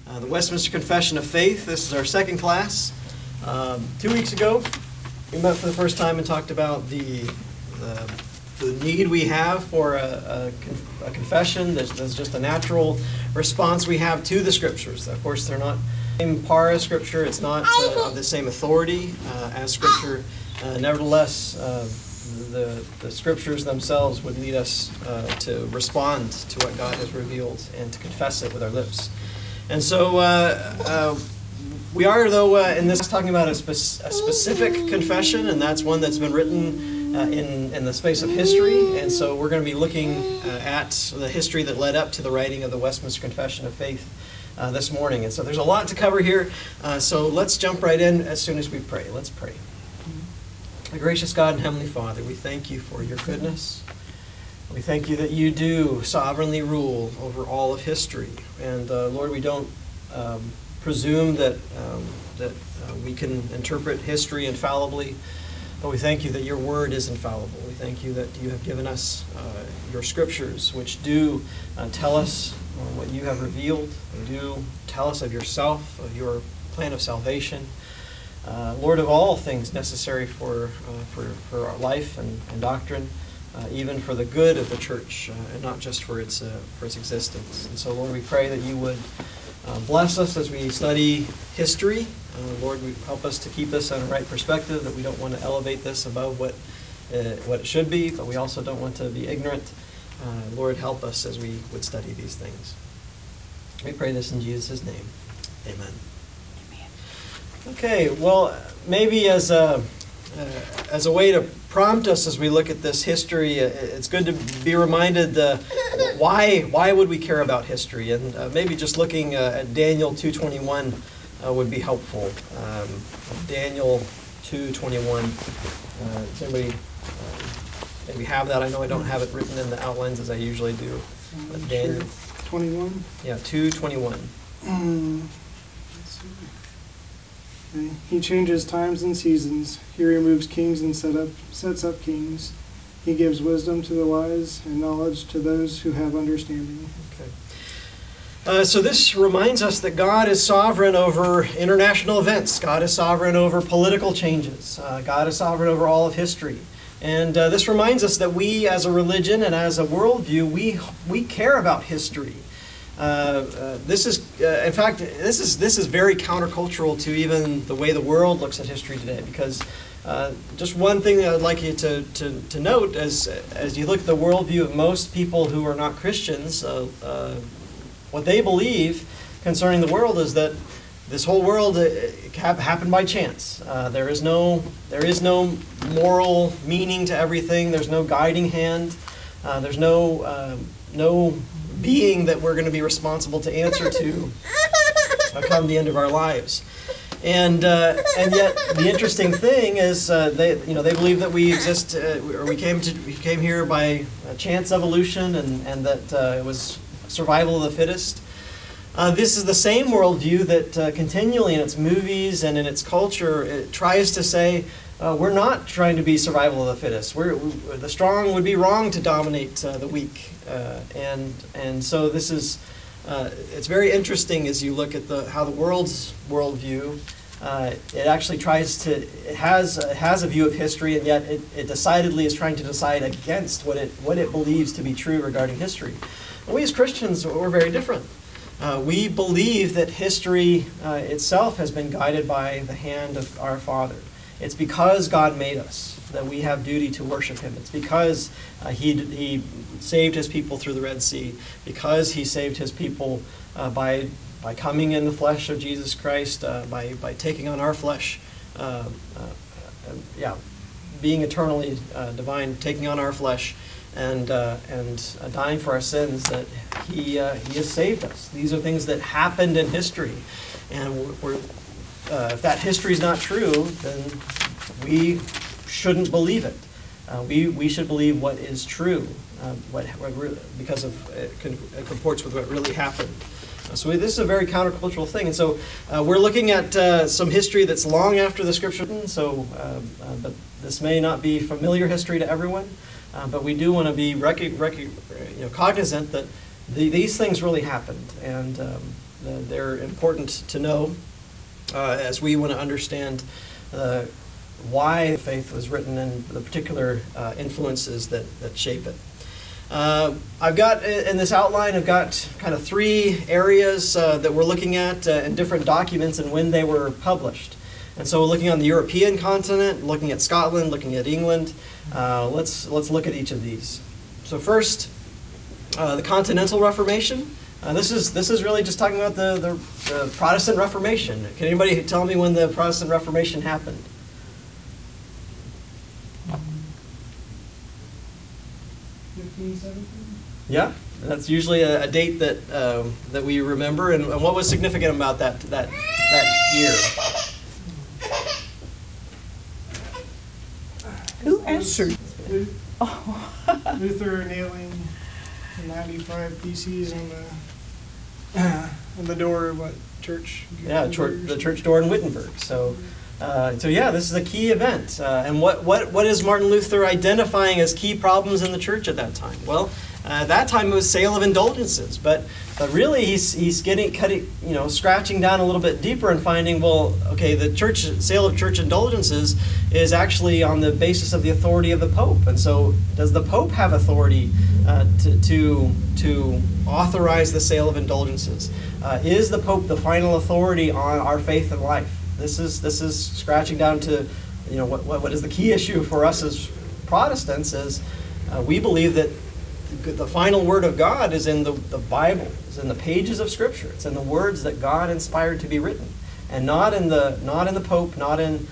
the Westminster Confession of Faith. This is our second class. 2 weeks ago, we met for the first time and talked about the need we have for a confession. There's just a natural response we have to the Scriptures. Of course, they're not the same par as Scripture. It's not of the same authority as Scripture. Nevertheless, the Scriptures themselves would lead us to respond to what God has revealed and to confess it with our lips. And so we are, though, in this talking about a specific confession, and that's one that's been written in the space of history. And so we're going to be looking at the history that led up to the writing of the Westminster Confession of Faith this morning. And so there's a lot to cover here. So let's jump right in as soon as we pray. Let's pray. Our gracious God and Heavenly Father, we thank you for your goodness. We thank you that you do sovereignly rule over all of history. And Lord, we don't presume that we can interpret history infallibly, but we thank you that your word is infallible. We thank you that you have given us your Scriptures, which do tell us what you have revealed. They do tell us of yourself, of your plan of salvation. Lord, of all things necessary for our life and doctrine, even for the good of the church, and not just for its existence. And so, Lord, we pray that you would bless us as we study history. Lord, we help us to keep this on a right perspective, that we don't want to elevate this above what it should be, but we also don't want to be ignorant. Lord, help us as we would study these things. We pray this in Jesus' name. Amen. Okay, well, maybe as a way to prompt us as we look at this history, it's good to be reminded why would we care about history, and maybe just looking at Daniel 2:21 would be helpful. Daniel 2:21. Does anybody maybe have that? I know I don't have it written in the outlines as I usually do. But Daniel 21. Yeah, 2:21. Let's see. Okay. He changes times and seasons. He removes kings and sets up kings. He gives wisdom to the wise and knowledge to those who have understanding. Okay. So this reminds us that God is sovereign over international events. God is sovereign over political changes. God is sovereign over all of history. And this reminds us that we, as a religion and as a worldview, we care about history. This is very countercultural to even the way the world looks at history today. Because just one thing that I'd like you to note as you look at the worldview of most people who are not Christians, what they believe concerning the world is that this whole world happened by chance. There is no moral meaning to everything. There's no guiding hand. There's no being that we're going to be responsible to answer to come the end of our lives. And yet the interesting thing is they believe that we exist or we came here by chance evolution and that it was survival of the fittest. This is the same worldview that continually in its movies and in its culture it tries to say we're not trying to be survival of the fittest. The strong would be wrong to dominate the weak, and so this is it's very interesting as you look at how the world's worldview. It actually it has a view of history, and yet it decidedly is trying to decide against what it believes to be true regarding history. And we as Christians, we're very different. We believe that history itself has been guided by the hand of our Father. It's because God made us that we have duty to worship Him. It's because He saved His people through the Red Sea, because He saved His people by coming in the flesh of Jesus Christ, by taking on our flesh, being eternally divine, taking on our flesh, and dying for our sins, that He has saved us. These are things that happened in history, and if that history is not true, then we shouldn't believe it. We should believe what is true, because it comports with what really happened. So this is a very countercultural thing, and so we're looking at some history that's long after the Scripture. But this may not be familiar history to everyone. But we do want to be cognizant that these things really happened, and they're important to know as we want to understand why faith was written and the particular influences that shape it. I've got, in this outline, I've got kind of 3 areas that we're looking at in different documents and when they were published. And so we're looking on the European continent, looking at Scotland, looking at England. Let's look at each of these. So first, the Continental Reformation. This is really just talking about the Protestant Reformation. Can anybody tell me when the Protestant Reformation happened? 1517? Yeah, that's usually a date that we remember. And what was significant about that year? Who answered? Luther nailing the 95 theses on the door of what church? Yeah, the church door in Wittenberg. So yeah, this is a key event. And what is Martin Luther identifying as key problems in the church at that time? Well, at that time it was sale of indulgences, but really he's scratching down a little bit deeper and finding, well, okay, the sale of church indulgences is actually on the basis of the authority of the Pope. And so does the Pope have authority to authorize the sale of indulgences? Is the Pope the final authority on our faith and life? This is scratching down to, what is the key issue for us as Protestants is we believe that the final word of God is in the Bible, is in the pages of Scripture. It's in the words that God inspired to be written, and not in the Pope, not in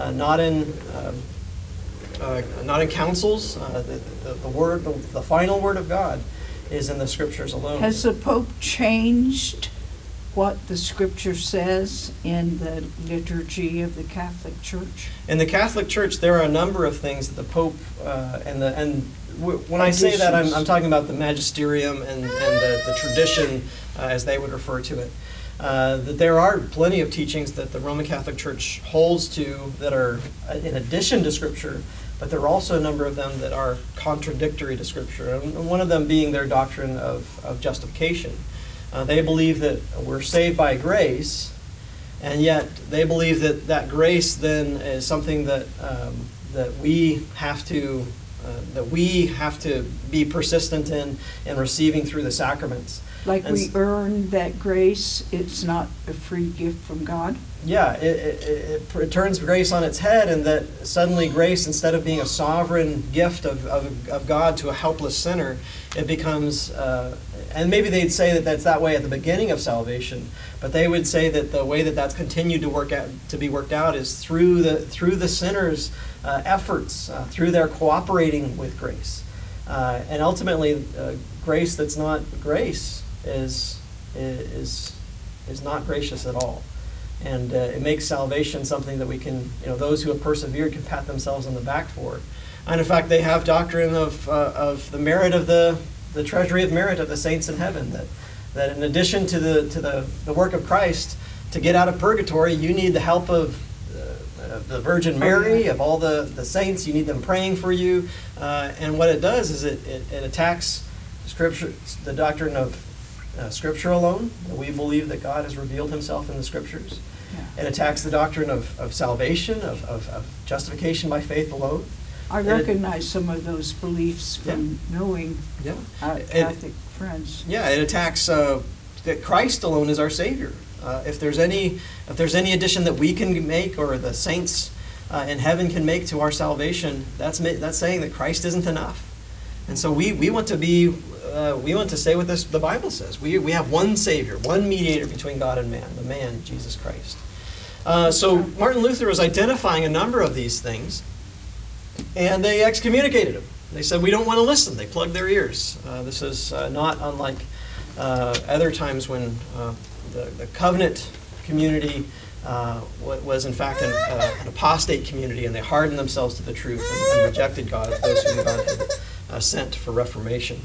councils. The final word of God is in the Scriptures alone. Has the Pope changed what the Scripture says in the liturgy of the Catholic Church? In the Catholic Church, there are a number of things that the Pope when I say that, I'm talking about the magisterium and the tradition, as they would refer to it. That there are plenty of teachings that the Roman Catholic Church holds to that are in addition to Scripture, but there are also a number of them that are contradictory to Scripture, and one of them being their doctrine of justification. They believe that we're saved by grace, and yet they believe that grace then is something that we have to be persistent in receiving through the sacraments. Like we earn that grace, it's not a free gift from God? Yeah, it turns grace on its head, and that suddenly grace, instead of being a sovereign gift of God to a helpless sinner, it becomes, and maybe they'd say that that's that way at the beginning of salvation, but they would say that the way that that's continued to be worked out is through the sinner's efforts, through their cooperating with grace. And ultimately, grace that's not grace is not gracious at all. And it makes salvation something that we can, those who have persevered can pat themselves on the back for. And in fact, they have doctrine of the merit of the treasury of merit of the saints in heaven, that in addition to the work of Christ, to get out of purgatory, you need the help of the Virgin Mary, of all the saints. You need them praying for you. And what it does is it attacks Scripture, the doctrine of Scripture alone. We believe that God has revealed himself in the Scriptures. Yeah. It attacks the doctrine of salvation, of justification by faith alone. I recognize some of those beliefs from knowing Catholic friends. Yeah, it attacks that Christ alone is our Savior. If there's any addition that we can make, or the saints in heaven can make to our salvation, that's saying that Christ isn't enough. And so we want to say what the Bible says. We have one Savior, one mediator between God and man, the man Jesus Christ. So Martin Luther was identifying a number of these things, and they excommunicated him. They said, we don't want to listen. They plugged their ears. This is not unlike other times when the covenant community was in fact an apostate community, and they hardened themselves to the truth and rejected God as those whom God had sent for reformation.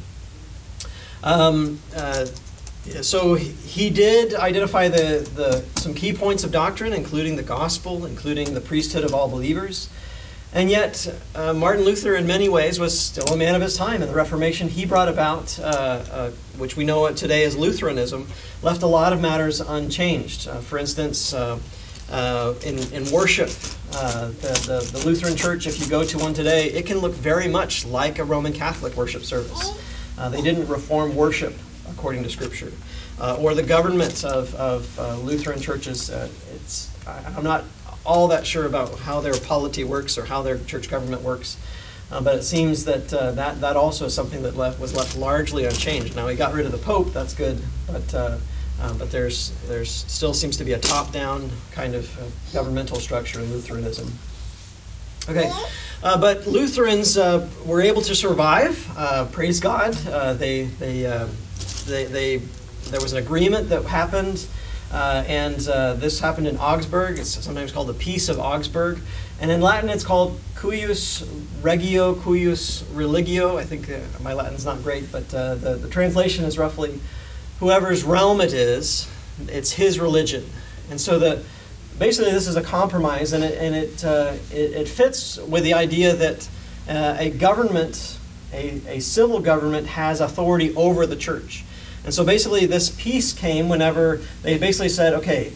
So he did identify some key points of doctrine, including the gospel, including the priesthood of all believers. And yet, Martin Luther, in many ways, was still a man of his time. And the Reformation he brought about, which we know today as Lutheranism, left a lot of matters unchanged. For instance, in worship, the Lutheran Church, if you go to one today, it can look very much like a Roman Catholic worship service. They didn't reform worship according to Scripture. Or the government of Lutheran churches, I'm not all that sure about how their polity works or how their church government works, but it seems that that also is something that was left largely unchanged. Now, he got rid of the Pope, that's good, but there's still seems to be a top-down kind of governmental structure in Lutheranism. Okay, but Lutherans were able to survive. Praise God. There was an agreement that happened, and this happened in Augsburg. It's sometimes called the Peace of Augsburg, and in Latin it's called Cuius Regio, Cuius Religio. I think my Latin's not great, but the translation is roughly, whoever's realm it is, it's his religion. And so basically this is a compromise, and it fits with the idea that a government, a civil government, has authority over the church. And so basically this peace came whenever they basically said, okay,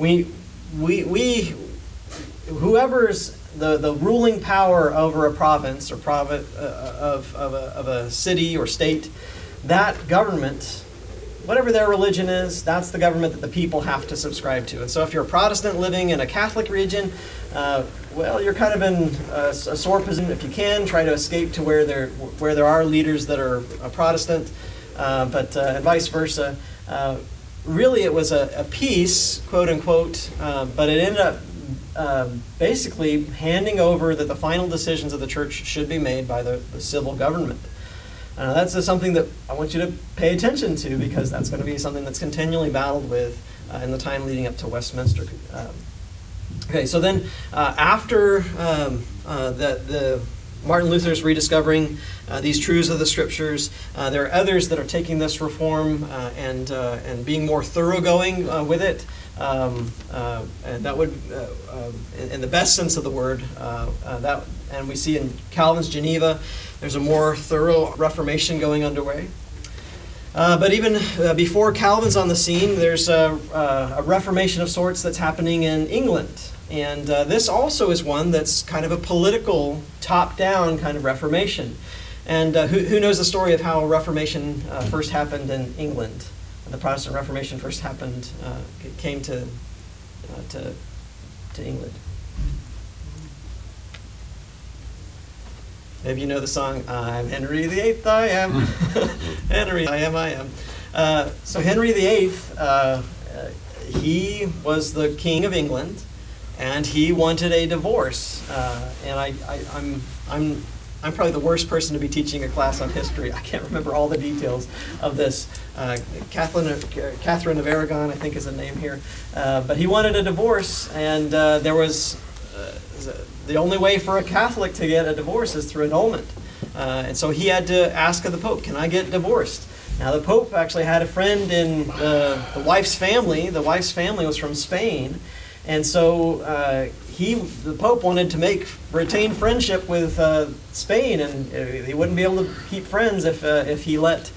whoever's the ruling power over a province or of a city or state, that government, whatever their religion is, that's the government that the people have to subscribe to. And so if you're a Protestant living in a Catholic region, well, you're kind of in a sore position. If you can, try to escape to where there are leaders that are Protestant, but and vice versa. Really, it was a peace, quote unquote, but it ended up basically handing over that the final decisions of the church should be made by the civil government. That's something that I want you to pay attention to, because that's going to be something that's continually battled with in the time leading up to Westminster. Okay, so then after the Martin Luther's rediscovering these truths of the Scriptures, there are others that are taking this reform and being more thoroughgoing with it. And that would, in the best sense of the word, and we see in Calvin's Geneva, there's a more thorough Reformation going underway. But even before Calvin's on the scene, there's a Reformation of sorts that's happening in England. And this also is one that's kind of a political, top-down kind of Reformation. And who knows the story of how Reformation first happened in England? The Protestant Reformation first happened, came to England. Maybe you know the song, I'm Henry VIII, I am. Henry, I am. So Henry VIII, he was the King of England, and he wanted a divorce. And I'm probably the worst person to be teaching a class on history. I can't remember all the details of this. Catherine of Aragon, I think is the name here. But he wanted a divorce, and there was the only way for a Catholic to get a divorce is through annulment. And so he had to ask of the Pope, can I get divorced? Now the Pope actually had a friend in the wife's family. The wife's family was from Spain. And so the Pope wanted to retain friendship with Spain, and he wouldn't be able to keep friends if he let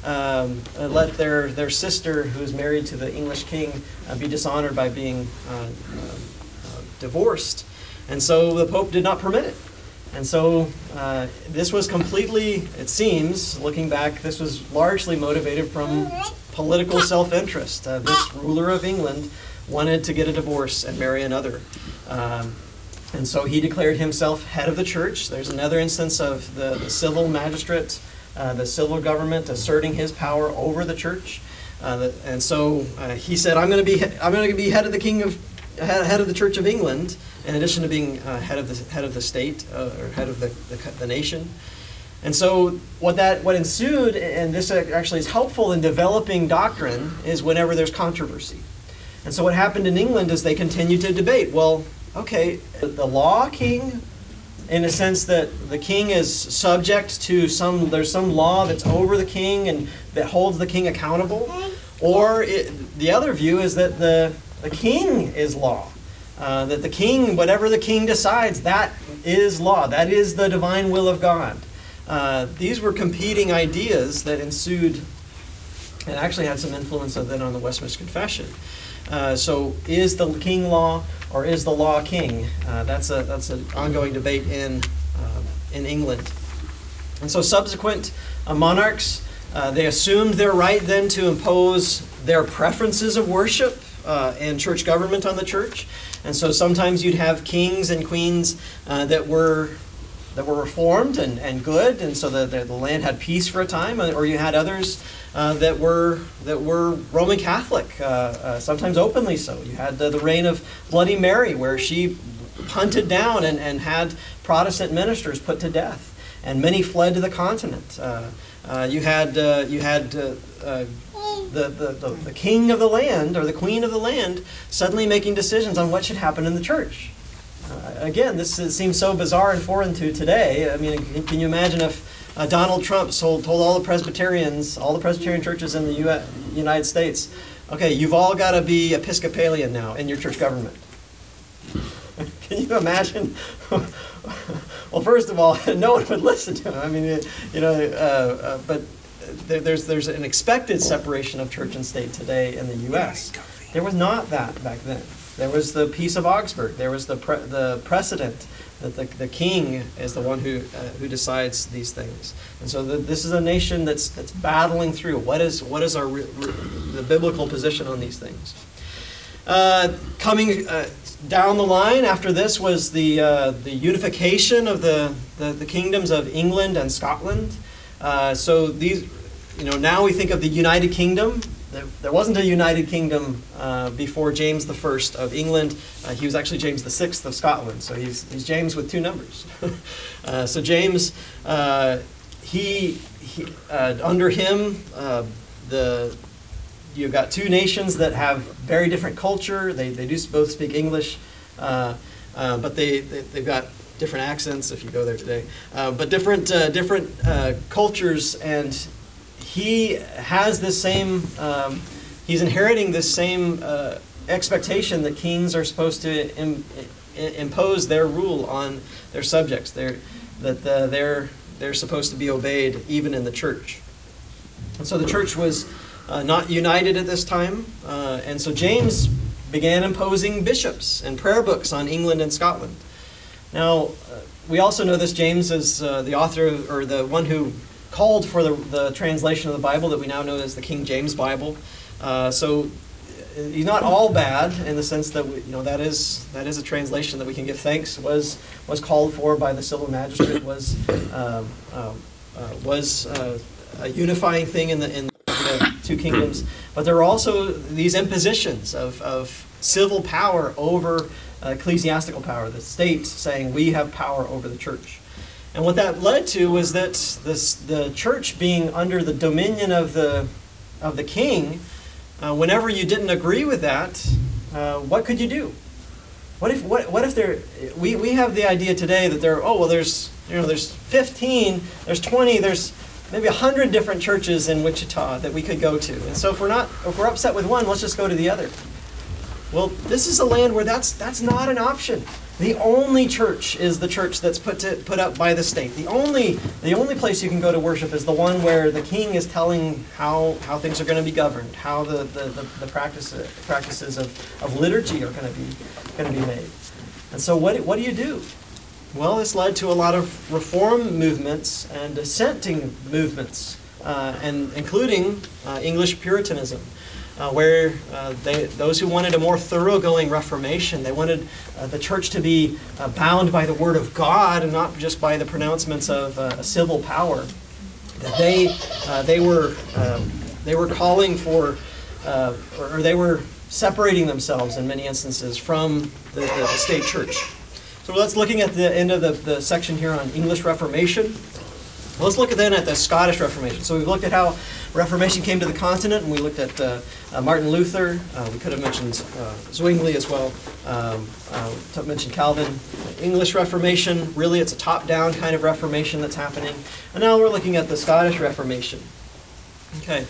their sister, who is married to the English king, be dishonored by being divorced. And so the Pope did not permit it. And so this was completely, it seems, looking back, this was largely motivated from political self-interest. This ruler of England wanted to get a divorce and marry another. And so he declared himself head of the church. There's another instance of the civil magistrate, the civil government asserting his power over the church. And so he said, I'm going to be head of the Church of England, in addition to being head of the state or head of the nation. And so what ensued, and this actually is helpful in developing doctrine, is whenever there's controversy. And so what happened in England is they continued to debate. Well, okay, the law king, in a sense that the king is subject to there's some law that's over the king and that holds the king accountable. Or the other view is that the king is law. That the king, whatever the king decides, that is law. That is the divine will of God. These were competing ideas that ensued and actually had some influence of that on the Westminster Confession. So is the king law or is the law king? That's an ongoing debate in England. And so subsequent monarchs, they assumed their right then to impose their preferences of worship and church government on the church. And so sometimes you'd have kings and queens that were reformed and good, and so the land had peace for a time. Or you had others that were Roman Catholic, sometimes openly so. You had the reign of Bloody Mary, where she hunted down and had Protestant ministers put to death, and many fled to the continent. You had the king of the land or the queen of the land suddenly making decisions on what should happen in the church. Again, this seems so bizarre and foreign to today. I mean, can you imagine if Donald Trump told all the Presbyterians, all the Presbyterian churches in the United States, okay, you've all got to be Episcopalian now in your church government? Can you imagine? Well, first of all, no one would listen to him. I mean, but there's an expected separation of church and state today in the U.S. There was not that back then. There was the Peace of Augsburg. There was the precedent that the king is the one who decides these things. And so this is a nation that's battling through what is the biblical position on these things. Coming down the line after this was the unification of the kingdoms of England and Scotland. So these, now we think of the United Kingdom. There wasn't a United Kingdom before James I of England. He was actually James VI of Scotland. So he's James with two numbers. So James, he under him, you've got two nations that have very different culture. They do both speak English, but they've got different accents if you go there today. But different cultures, and he has this same. He's inheriting this same expectation that kings are supposed to impose their rule on their subjects. They're supposed to be obeyed even in the church. And so the church was not united at this time, and so James began imposing bishops and prayer books on England and Scotland. Now, we also know this. James is the author, or the one who called for the translation of the Bible that we now know as the King James Bible. So he's not all bad in the sense that that is a translation that we can give thanks was called for by the civil magistrate, was a unifying thing in the two kingdoms. But there were also these impositions of civil power over ecclesiastical power, the state saying we have power over the church. And what that led to was that the church being under the dominion of the king, whenever you didn't agree with that, what could you do? What if there? We have the idea today that there's 15, there's 20, there's maybe 100 different churches in Wichita that we could go to, and so if we're upset with one, let's just go to the other. Well, this is a land where that's not an option. The only church is the church that's put up by the state. The only place you can go to worship is the one where the king is telling how things are going to be governed, how the practices of liturgy are going to be made. And so what do you do? Well, this led to a lot of reform movements and dissenting movements, and including English Puritanism. Where those who wanted a more thoroughgoing Reformation, they wanted the church to be bound by the Word of God and not just by the pronouncements of a civil power. That they were calling for, or they were separating themselves in many instances from the state church. So let's looking at the end of the section here on English Reformation. Let's look then at the Scottish Reformation. So we've looked at how Reformation came to the continent, and we looked at Martin Luther. We could have mentioned Zwingli as well. Mentioned Calvin. English Reformation, really it's a top-down kind of Reformation that's happening. And now we're looking at the Scottish Reformation. Okay,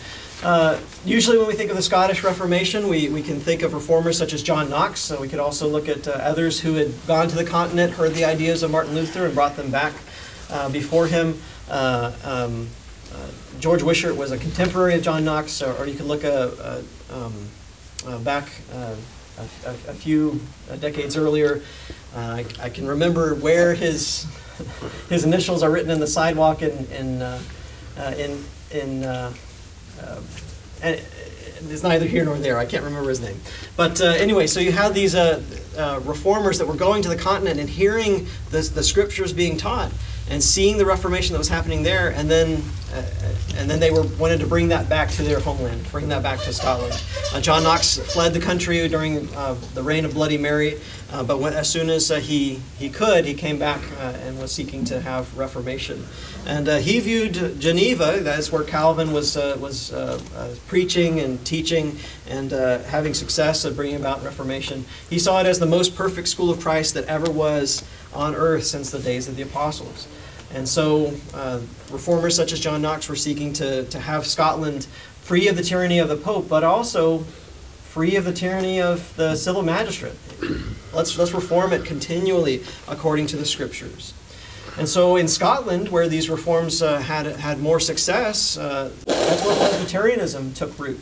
Usually when we think of the Scottish Reformation, we can think of reformers such as John Knox. So we could also look at others who had gone to the continent, heard the ideas of Martin Luther, and brought them back before him. George Wishart was a contemporary of John Knox, or you could look back a few decades earlier. I can remember where his initials are written in the sidewalk and it's neither here nor there. I can't remember his name. But anyway, so you have these reformers that were going to the continent and hearing the scriptures being taught and seeing the Reformation that was happening there, and then they wanted to bring that back to their homeland, bring that back to Scotland. John Knox fled the country during the reign of Bloody Mary, but as soon as he could, he came back and was seeking to have Reformation. And he viewed Geneva, that's where Calvin was preaching and teaching and having success at bringing about Reformation. He saw it as the most perfect school of Christ that ever was on earth since the days of the apostles. And so reformers such as John Knox were seeking to have Scotland free of the tyranny of the Pope, but also free of the tyranny of the civil magistrate. Let's reform it continually according to the scriptures. And so in Scotland, where these reforms had more success, that's where Presbyterianism took root.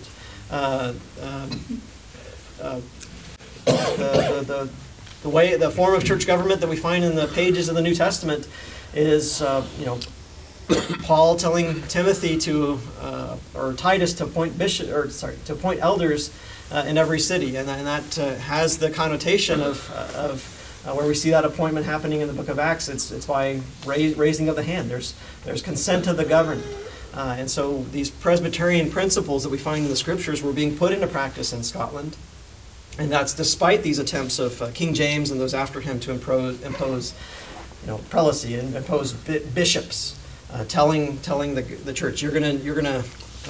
The form of church government that we find in the pages of the New Testament is, Paul telling Timothy or Titus to appoint elders in every city, and that has the connotation of where we see that appointment happening in the book of Acts. It's by raising of the hand. There's consent of the governed. And so these Presbyterian principles that we find in the scriptures were being put into practice in Scotland. And that's despite these attempts of King James and those after him to impose prelacy and impose bishops, telling the church, you're gonna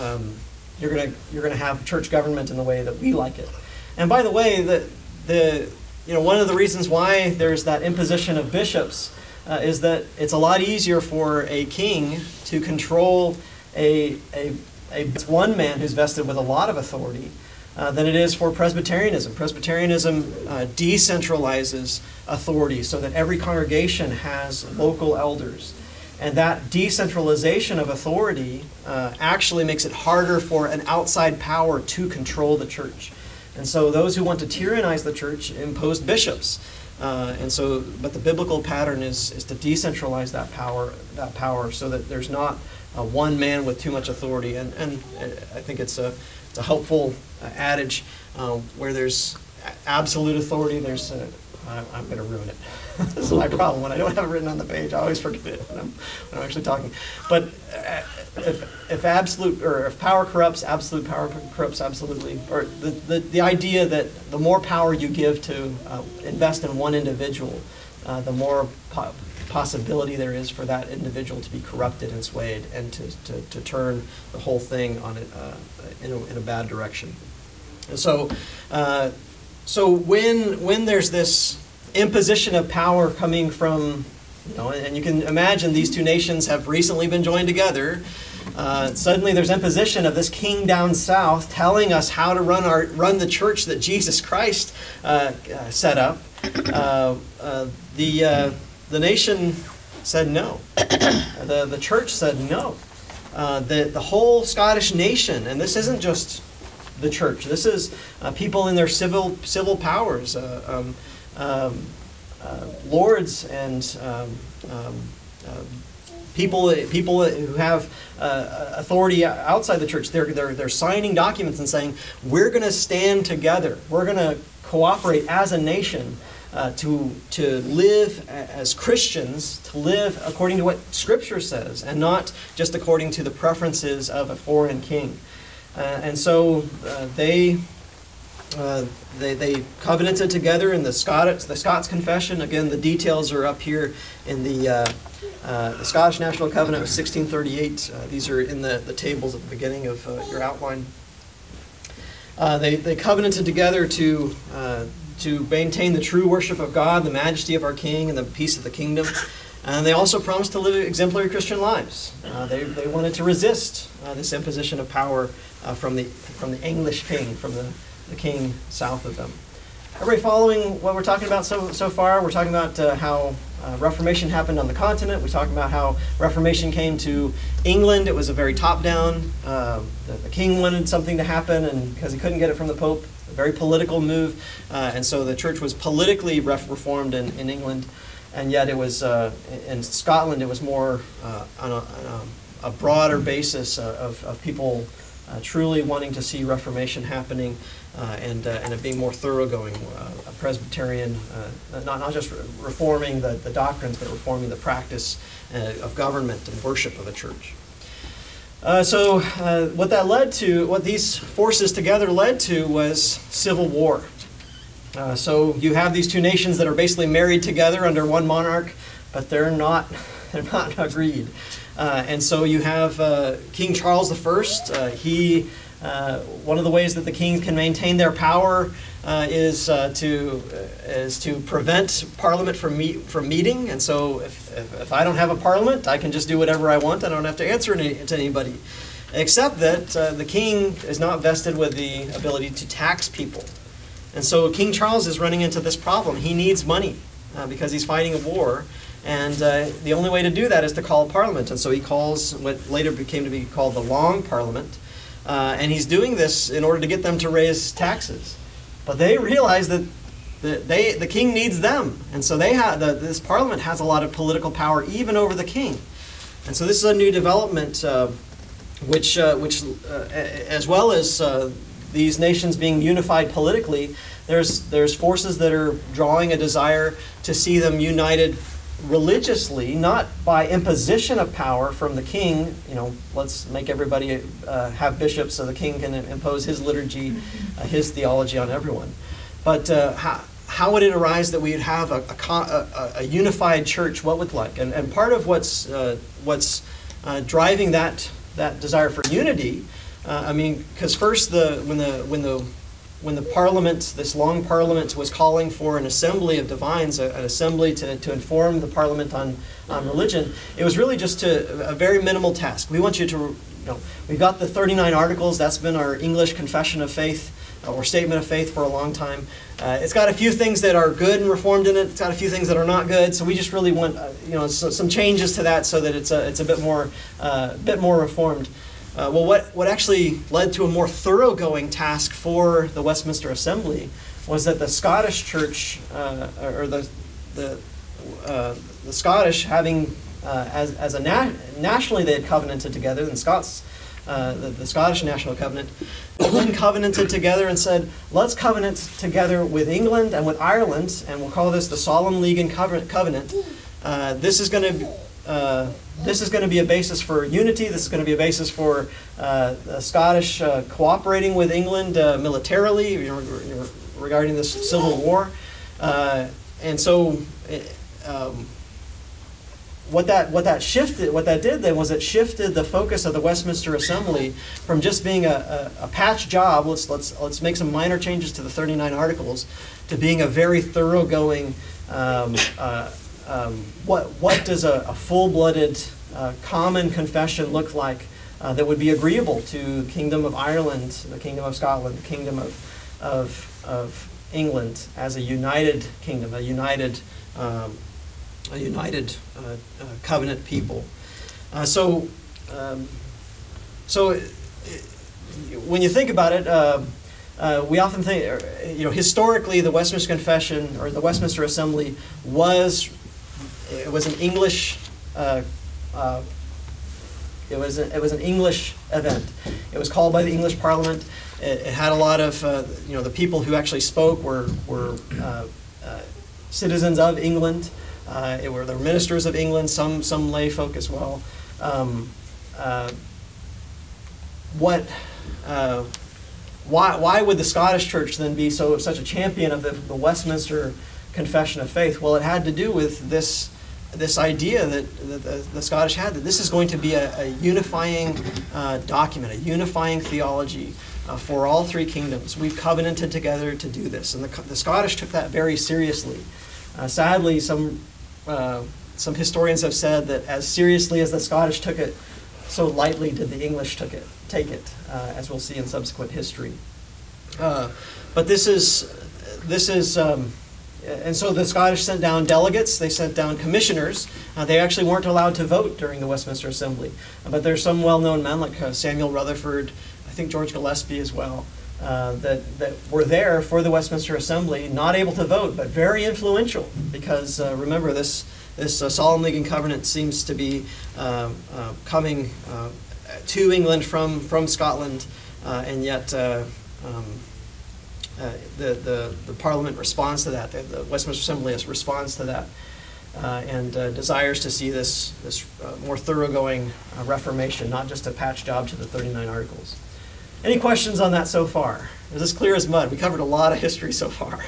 have church government in the way that we like it. And by the way, one of the reasons why there's that imposition of bishops is that it's a lot easier for a king to control a one man who's vested with a lot of authority than it is for Presbyterianism. Presbyterianism decentralizes authority so that every congregation has local elders. And that decentralization of authority actually makes it harder for an outside power to control the church. And so those who want to tyrannize the church impose bishops. But the biblical pattern is to decentralize that power so that there's not one man with too much authority. And I think it's a helpful adage where there's absolute authority. I'm going to ruin it. This is my problem. When I don't have it written on the page, I always forget it when I'm actually talking. But if power corrupts, absolute power corrupts absolutely. Or the idea that the more power you give to invest in one individual, the more possibility there is for that individual to be corrupted and swayed and to turn the whole thing on it in a bad direction. And so when there's this imposition of power coming from, and you can imagine these two nations have recently been joined together. Suddenly there's imposition of this king down south telling us how to run the church that Jesus Christ set up. The nation said no. The church said no. The whole Scottish nation, and this isn't just the church. This is people in their civil powers, lords and people who have authority outside the church. They're signing documents and saying, we're going to stand together. We're going to cooperate as a nation to live as Christians, to live according to what Scripture says, and not just according to the preferences of a foreign king. And so they covenanted together in the Scots Confession. Again, the details are up here in the Scottish National Covenant of 1638. These are in the tables at the beginning of your outline. They covenanted together to maintain the true worship of God, the majesty of our King, and the peace of the kingdom. And they also promised to live exemplary Christian lives. They wanted to resist this imposition of power from the English king, from the king south of them. Everybody following what we're talking about so far? We're talking about how Reformation happened on the continent. We're talking about how Reformation came to England. It was a very top-down. The king wanted something to happen, and because he couldn't get it from the Pope, a very political move. And so the church was politically reformed in England, and yet it was in Scotland. It was more on a broader basis of people truly wanting to see Reformation happening, and it being more thoroughgoing, a Presbyterian, not just reforming the doctrines, but reforming the practice of government and worship of the church. So what these forces together led to was civil war. So you have these two nations that are basically married together under one monarch, but they're not agreed. And so you have King Charles I. One of the ways that the kings can maintain their power is to prevent Parliament from meeting. And so if I don't have a Parliament, I can just do whatever I want. I don't have to answer to anybody. Except that the king is not vested with the ability to tax people. And so King Charles is running into this problem. He needs money because he's fighting a war. And the only way to do that is to call a parliament. And so he calls what later became to be called the Long Parliament. And he's doing this in order to get them to raise taxes. But they realize that the king needs them. And so this parliament has a lot of political power even over the king. And so this is a new development which as well as these nations being unified politically, there's forces that are drawing a desire to see them united religiously, not by imposition of power from the king. Let's make everybody have bishops so the king can impose his liturgy, his theology on everyone. But how would it arise that we would have a unified church? What would like? And part of what's driving that desire for unity, because first when the parliament, this Long Parliament, was calling for an assembly of divines, an assembly to inform the parliament on religion, it was really just a very minimal task. We want you to, we've got the 39 Articles. That's been our English Confession of Faith or Statement of Faith for a long time. It's got a few things that are good and reformed in it. It's got a few things that are not good. So we just really want some changes to that so that it's a bit more reformed. Well, what actually led to a more thoroughgoing task for the Westminster Assembly was that the Scottish Church, or the Scottish, having as nationally they had covenanted together, and the Scottish National Covenant, then covenanted together and said, let's covenant together with England and with Ireland, and we'll call this the Solemn League and Covenant. This is going to be a basis for unity. This is going to be a basis for the Scottish cooperating with England militarily regarding this civil war. And so what that did then was it shifted the focus of the Westminster Assembly from just being a patch job. Let's make some minor changes to the 39 Articles, to being a very thoroughgoing. What does a full-blooded common confession look like that would be agreeable to the Kingdom of Ireland, the Kingdom of Scotland, the Kingdom of England as a united kingdom, a united covenant people. So when you think about it, we often think, historically, the Westminster Confession or the Westminster Assembly was an English. It was an English event. It was called by the English Parliament. It had a lot of the people who actually spoke were citizens of England. They were ministers of England. Some lay folk as well. Why would the Scottish Church then be such a champion of the Westminster Confession of Faith? Well, it had to do with this idea that the Scottish had, that this is going to be a unifying document, a unifying theology for all three kingdoms. We've covenanted together to do this, and the Scottish took that very seriously. Sadly, some historians have said that as seriously as the Scottish took it so lightly did the English take it, as we'll see in subsequent history. But this is and so the Scottish sent down delegates, they sent down commissioners. They actually weren't allowed to vote during the Westminster Assembly. But there's some well-known men like Samuel Rutherford, I think George Gillespie as well, that were there for the Westminster Assembly, not able to vote, but very influential. Because remember, this Solemn League and Covenant seems to be coming to England from Scotland, and yet the Parliament responds to that. The Westminster Assembly responds to that, and desires to see this more thoroughgoing Reformation, not just a patch job to the 39 Articles. Any questions on that so far? Is this clear as mud? We covered a lot of history so far.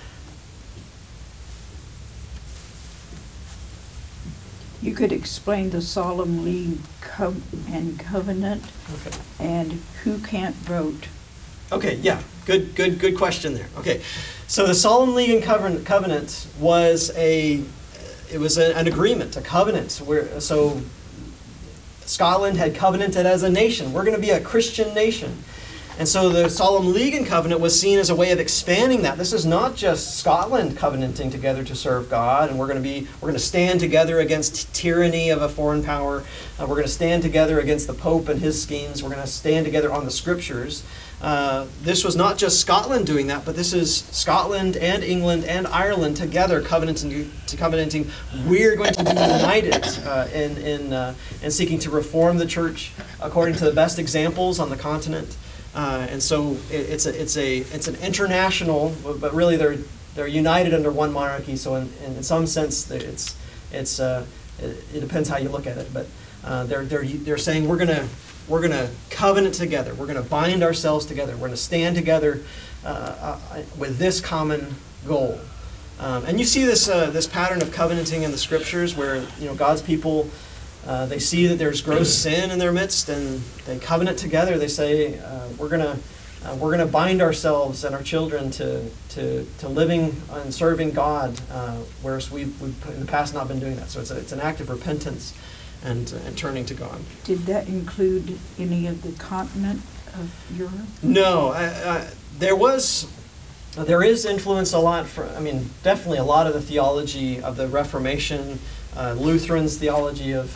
You could explain the Solemn League and Covenant, Okay. and who can't vote. Okay, yeah, good question there. Okay, so the Solemn League and Covenant was an agreement, a covenant. So Scotland had covenanted as a nation. We're going to be a Christian nation. And so the Solemn League and Covenant was seen as a way of expanding that. This is not just Scotland covenanting together to serve God, and we're going to stand together against tyranny of a foreign power. We're going to stand together against the Pope and his schemes. We're going to stand together on the Scriptures. This was not just Scotland doing that, but this is Scotland and England and Ireland together covenanting. We're going to be united in seeking to reform the church according to the best examples on the continent. And so it's an international, but really they're united under one monarchy. So in some sense, it depends how you look at it. But they're saying we're gonna covenant together. We're gonna bind ourselves together. We're gonna stand together with this common goal. And you see this pattern of covenanting in the Scriptures, where God's people. They see that there's gross sin in their midst, and they covenant together. They say, "We're gonna bind ourselves and our children to living and serving God," whereas we've in the past not been doing that. So it's an act of repentance and turning to God. Did that include any of the continent of Europe? No, there is influence a lot definitely a lot of the theology of the Reformation, Lutherans' theology of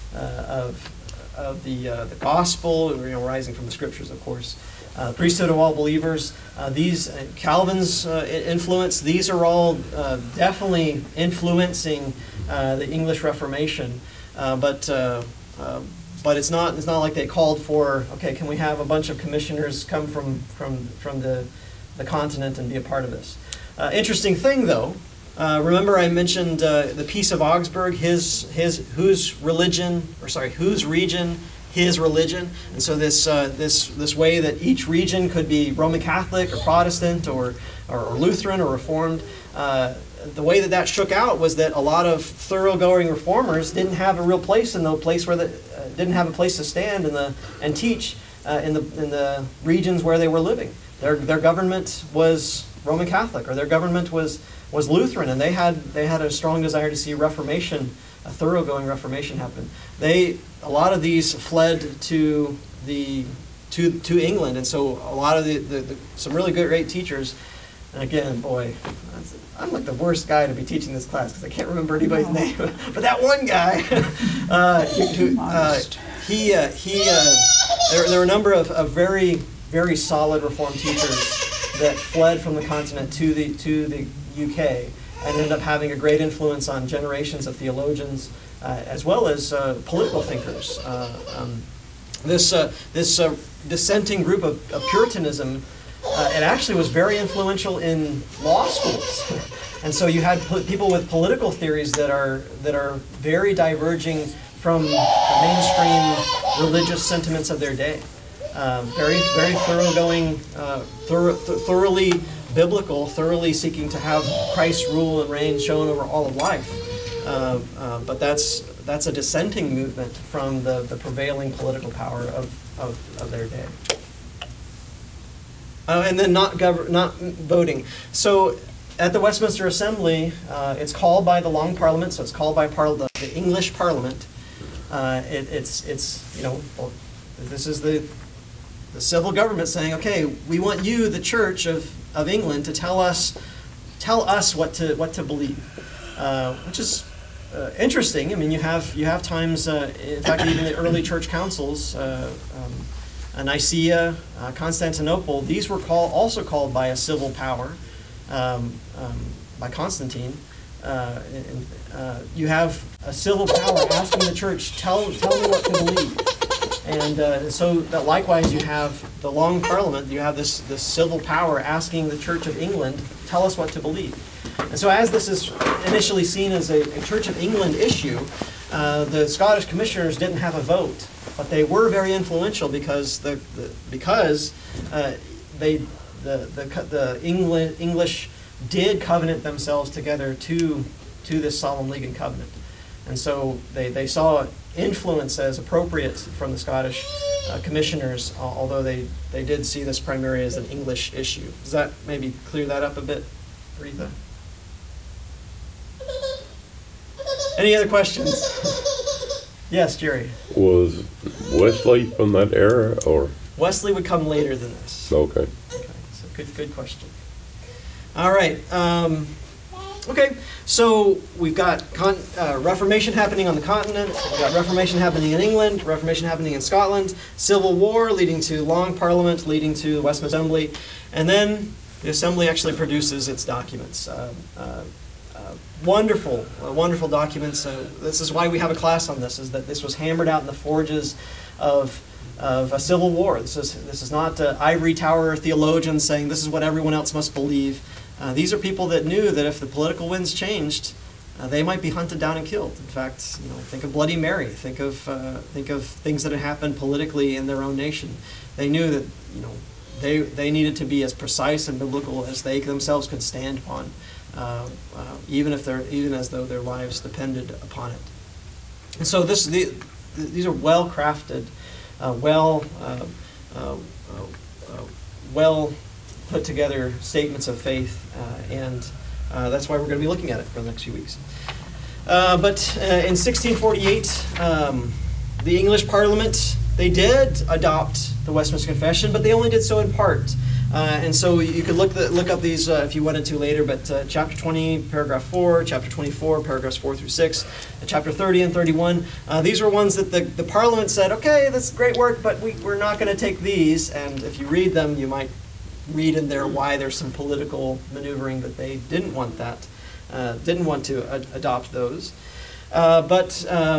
the gospel, rising from the Scriptures, of course. Priesthood of all believers. These Calvin's influence. These are all definitely influencing the English Reformation. But it's not like they called for. Okay, can we have a bunch of commissioners come from the continent and be a part of this? Interesting thing, though. Remember I mentioned the Peace of Augsburg, whose region, his religion. And so this way that each region could be Roman Catholic or Protestant or Lutheran or Reformed, the way that shook out was that a lot of thoroughgoing reformers didn't have a real place in the place where didn't have a place to stand and teach in the regions where they were living. Their government was Roman Catholic, or their government was Lutheran, and they had a strong desire to see Reformation, a thoroughgoing Reformation happen. A lot of these fled to England, and so a lot of some really great teachers. And again, boy, I'm like the worst guy to be teaching this class because I can't remember anybody's name. But that one guy, there were a number of very, very solid Reformed teachers that fled from the continent to the UK and ended up having a great influence on generations of theologians as well as political thinkers. This dissenting group of Puritanism, it actually was very influential in law schools. And so you had people with political theories that are very diverging from the mainstream religious sentiments of their day. Very, very thoroughgoing, thoroughly biblical, thoroughly seeking to have Christ's rule and reign shown over all of life. But that's a dissenting movement from the prevailing political power of their day. And then not voting. So at the Westminster Assembly, it's called by the Long Parliament, so it's called by the English Parliament. It's well, this is the civil government saying, okay, we want you, the Church of England, to tell us what to believe, which is interesting. I mean, you have times, in fact, even the early church councils, Nicaea, Constantinople, these were also called by a civil power, by Constantine. You have a civil power asking the church, tell me what to believe. And so that likewise you have the Long Parliament, you have this civil power asking the Church of England, tell us what to believe. And so as this is initially seen as a Church of England issue, the Scottish commissioners didn't have a vote, but they were very influential because the English did covenant themselves together to this Solemn League and Covenant. And so they saw influence as appropriate from the Scottish commissioners, although they did see this primarily as an English issue. Does that maybe clear that up a bit, Aretha? Any other questions? Yes, Jerry. Was Wesley from that era, or? Wesley would come later than this. Okay. Okay, so good question. All right. Okay, so we've got Reformation happening on the continent, we've got Reformation happening in England, Reformation happening in Scotland, Civil War leading to Long Parliament, leading to the Westminster Assembly, and then the Assembly actually produces its documents. Wonderful documents. This is why we have a class on this, is that this was hammered out in the forges of a civil war. This is not ivory tower theologians saying this is what everyone else must believe. These are people that knew that if the political winds changed, they might be hunted down and killed. In fact, think of Bloody Mary. Think of things that had happened politically in their own nation. They knew that they needed to be as precise and biblical as they themselves could stand upon, even as though their lives depended upon it. And so these are well crafted, well put together statements of faith, and that's why we're going to be looking at it for the next few weeks. But in 1648, the English Parliament, they did adopt the Westminster Confession, but they only did so in part. And so you could look up these if you wanted to later, but chapter 20, paragraph 4, chapter 24, paragraphs 4 through 6, chapter 30 and 31, these were ones that the Parliament said, okay, that's great work, but we're not going to take these. And if you read them, you might read in there why there's some political maneuvering that they didn't want to adopt those. But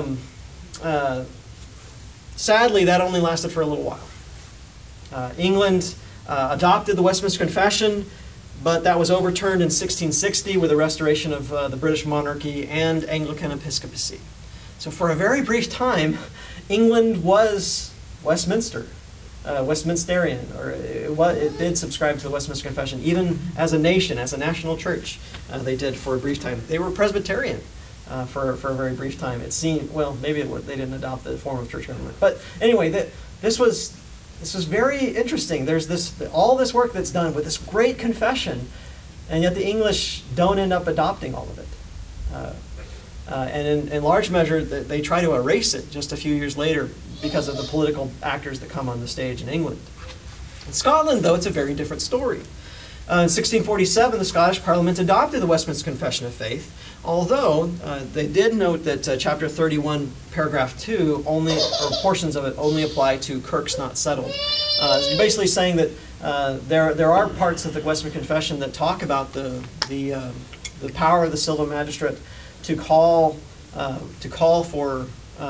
sadly, that only lasted for a little while. England adopted the Westminster Confession, but that was overturned in 1660 with the restoration of the British monarchy and Anglican episcopacy. So for a very brief time, England was Westminster. Westminsterian, or it did subscribe to the Westminster Confession, even as a nation, as a national church. They did for a brief time. They were Presbyterian for a very brief time. It seemed, well, maybe they didn't adopt the form of church government, but anyway, this was very interesting. There's all this work that's done with this great confession, and yet the English don't end up adopting all of it. And in large measure, they try to erase it just a few years later because of the political actors that come on the stage in England. In Scotland, though, it's a very different story. In 1647, the Scottish Parliament adopted the Westminster Confession of Faith, although they did note that chapter 31, paragraph 2, or portions of it only apply to kirks not settled. So basically saying that there are parts of the Westminster Confession that talk about the power of the civil magistrate to call for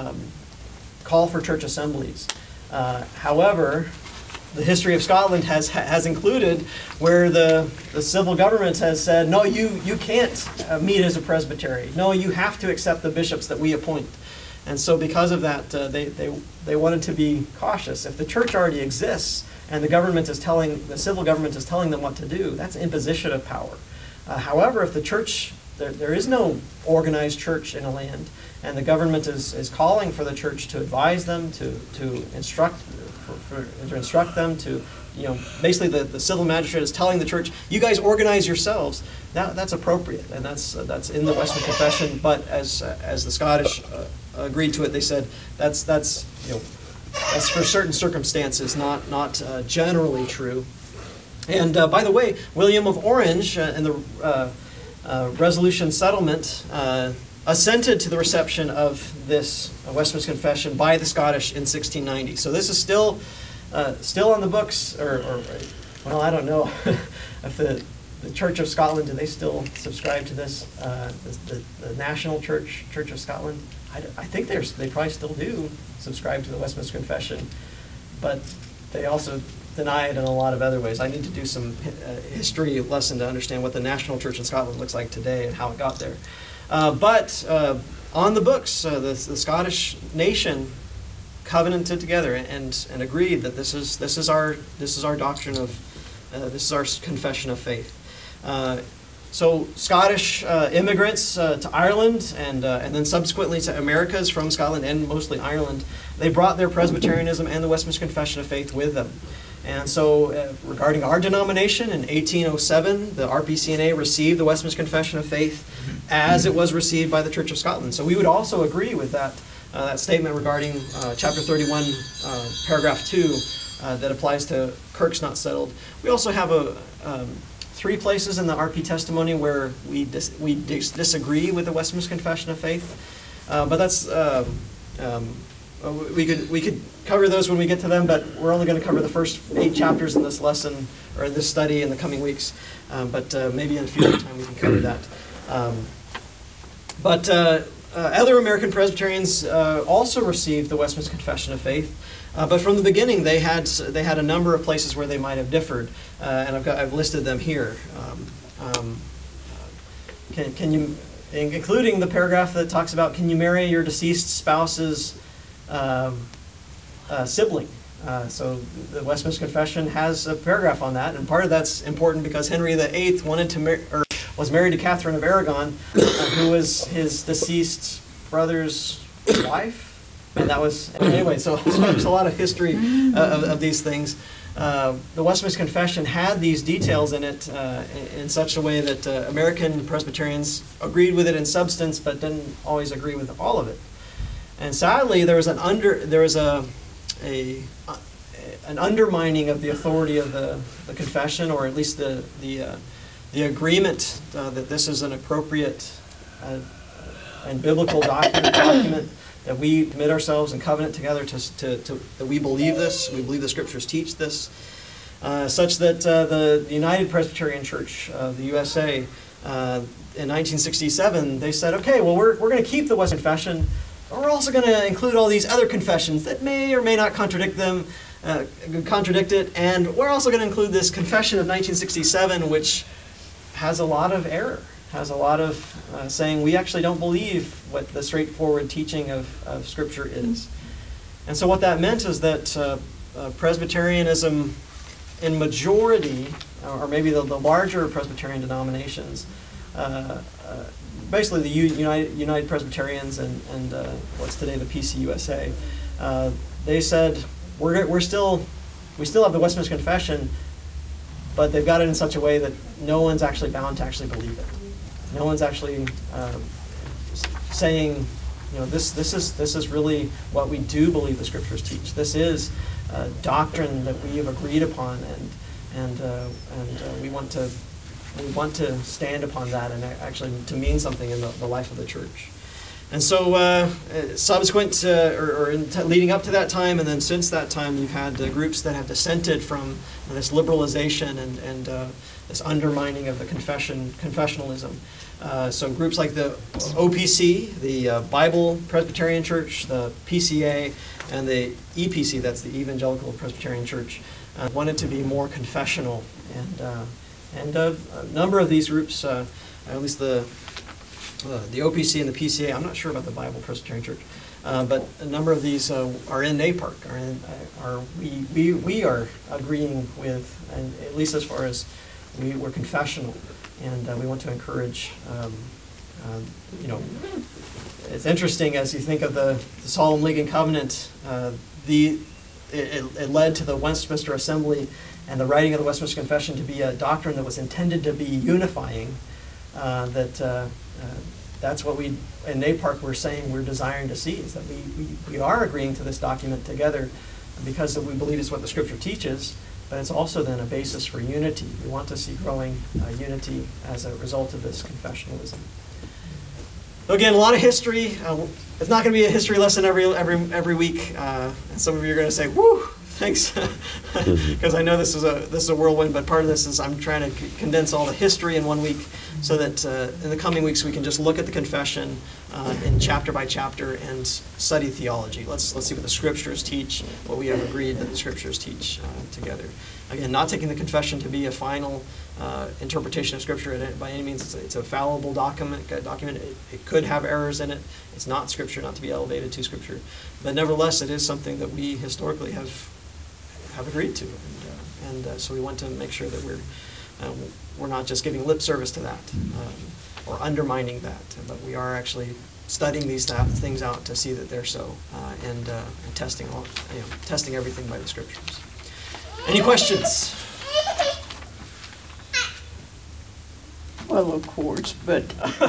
church assemblies. However, the history of Scotland has included where the civil government has said, no, you can't meet as a presbytery. No, you have to accept the bishops that we appoint. And so because of that, they wanted to be cautious. If the church already exists and the civil government is telling them what to do, that's imposition of power. However, if the church, there is no organized church in a land, and the government is calling for the church to advise them, to instruct them, basically the civil magistrate is telling the church, you guys organize yourselves. That's appropriate, and that's in the Westminster Confession. But as the Scottish agreed to it, they said that's that's for certain circumstances, not generally true. And by the way, William of Orange in the Resolution Settlement assented to the reception of this Westminster Confession by the Scottish in 1690. So this is still on the books, or well, I don't know if the Church of Scotland, do they still subscribe to this? The National Church of Scotland? I think they probably still do subscribe to the Westminster Confession, but they also deny it in a lot of other ways. I need to do some history lesson to understand what the National Church in Scotland looks like today and how it got there. But on the books, the Scottish nation covenanted together and agreed that this is our doctrine of this is our confession of faith. So Scottish immigrants to Ireland and then subsequently to Americas from Scotland and mostly Ireland, they brought their Presbyterianism and the Westminster Confession of Faith with them. And so regarding our denomination, in 1807, the RPCNA received the Westminster Confession of Faith as it was received by the Church of Scotland. So we would also agree with that statement regarding chapter 31, paragraph 2, that applies to Kirk's not settled. We also have 3 places in the RP testimony where we disagree with the Westminster Confession of Faith, but that's we could cover those when we get to them. But we're only going to cover the first 8 chapters in this lesson or in this study in the coming weeks. But maybe in a future time we can cover that. But other American Presbyterians also received the Westminster Confession of Faith. But from the beginning, they had a number of places where they might have differed, and I've listed them here. Can you, including the paragraph that talks about, can you marry your deceased spouse's sibling? So the Westminster Confession has a paragraph on that, and part of that's important because Henry VIII was married to Catherine of Aragon, who was his deceased brother's wife. And that was, anyway, so there's a lot of history of these things. The Westminster Confession had these details in it in such a way that American Presbyterians agreed with it in substance, but didn't always agree with all of it. And sadly, there was an undermining of the authority of the confession, or at least the agreement that this is an appropriate and biblical document. That we commit ourselves and covenant together that we believe this, we believe the Scriptures teach this, such that the United Presbyterian Church of the USA in 1967, they said, okay, well, we're going to keep the Westminster Confession, but we're also going to include all these other confessions that may or may not contradict it, and we're also going to include this Confession of 1967, which has a lot of error. Has a lot of saying we actually don't believe what the straightforward teaching of Scripture is. And so what that meant is that Presbyterianism in majority, or maybe the larger Presbyterian denominations, basically the United Presbyterians and what's today the PCUSA, they said we still have the Westminster Confession, but they've got it in such a way that no one's actually bound to actually believe it. No one's actually saying, this is really what we do believe the Scriptures teach. This is doctrine that we have agreed upon, and we want to stand upon that and actually to mean something in the life of the church. And so, subsequent leading up to that time, and then since that time, you've had groups that have dissented from this liberalization and this undermining of the confessionalism. So groups like the OPC, the Bible Presbyterian Church, the PCA, and the EPC, that's the Evangelical Presbyterian Church, wanted to be more confessional. And a number of these groups, at least the OPC and the PCA, I'm not sure about the Bible Presbyterian Church, but a number of these are in NAPARC, we are agreeing with, and at least as far as we're confessional, and we want to encourage, it's interesting as you think of the Solemn League and Covenant, it led to the Westminster Assembly and the writing of the Westminster Confession to be a doctrine that was intended to be unifying, that that's what we, in NAPARC, we're saying we're desiring to see, is that we are agreeing to this document together because we believe it's what the Scripture teaches, but it's also then a basis for unity. We want to see growing unity as a result of this confessionalism. So again, a lot of history. It's not going to be a history lesson every week. And some of you are going to say, "Woo, thanks," because I know this is a whirlwind. But part of this is I'm trying to condense all the history in 1 week, so that in the coming weeks we can just look at the confession in chapter by chapter and study theology. Let's see what the Scriptures teach, what we have agreed that the Scriptures teach together. Again, not taking the confession to be a final interpretation of Scripture by any means. It's a fallible document. It could have errors in it. It's not Scripture, not to be elevated to Scripture. But nevertheless, it is something that we historically have agreed to, and so we want to make sure that we're not just giving lip service to that or undermining that, but we are actually studying these things out to see that they're so, and testing everything by the Scriptures. Any questions? Well, of course, but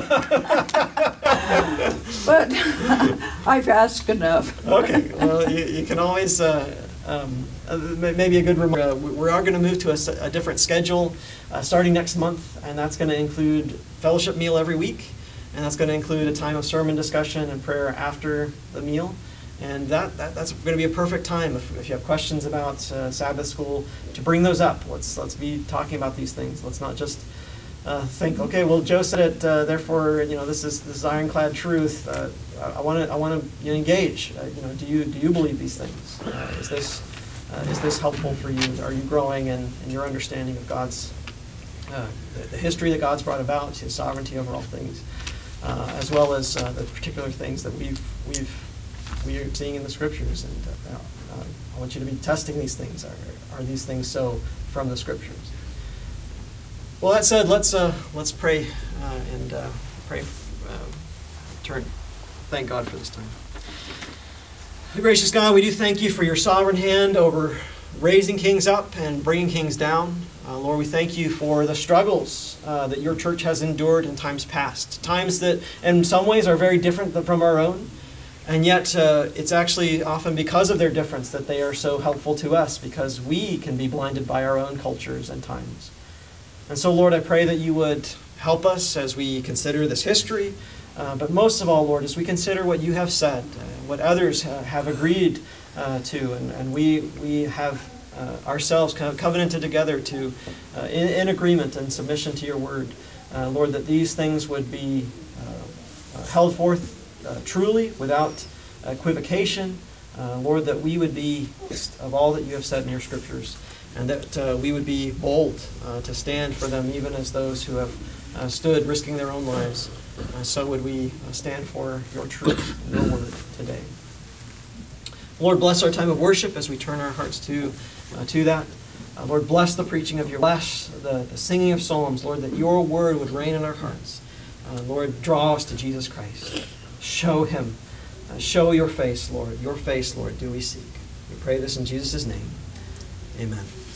I've asked enough. Okay, well, you can always, maybe a good remark, we are going to move to a different schedule starting next month, and that's going to include fellowship meal every week, and that's going to include a time of sermon discussion and prayer after the meal. And that's going to be a perfect time if you have questions about Sabbath school to bring those up. Let's be talking about these things. Let's not just think, okay, well, Joe said it, therefore, this is ironclad truth. I want to engage. Do you believe these things? Is this helpful for you? Are you growing in your understanding of God's the history that God's brought about, His sovereignty over all things, as well as the particular things that we are seeing in the Scriptures? And I want you to be testing these things. Are these things so from the Scriptures? Well, that said, let's pray and pray. Thank God for this time. Gracious God, we do thank you for your sovereign hand over raising kings up and bringing kings down. Lord, we thank you for the struggles that your church has endured in times past, times that in some ways are very different from our own. And yet it's actually often because of their difference that they are so helpful to us, because we can be blinded by our own cultures and times. And so, Lord, I pray that you would help us as we consider this history, but most of all, Lord, as we consider what you have said, what others have agreed to, and we have ourselves kind of covenanted together to, in agreement and submission to your word, Lord, that these things would be held forth truly, without equivocation. Lord, that we would be of all that you have said in your Scriptures, and that we would be bold to stand for them, even as those who have stood risking their own lives. So would we stand for your truth and your word today. Lord, bless our time of worship as we turn our hearts to that. Lord, bless the preaching of your bless the singing of psalms, Lord, that your word would reign in our hearts. Lord, draw us to Jesus Christ. Show him. Show your face, Lord. Your face, Lord, do we seek. We pray this in Jesus' name. Amen.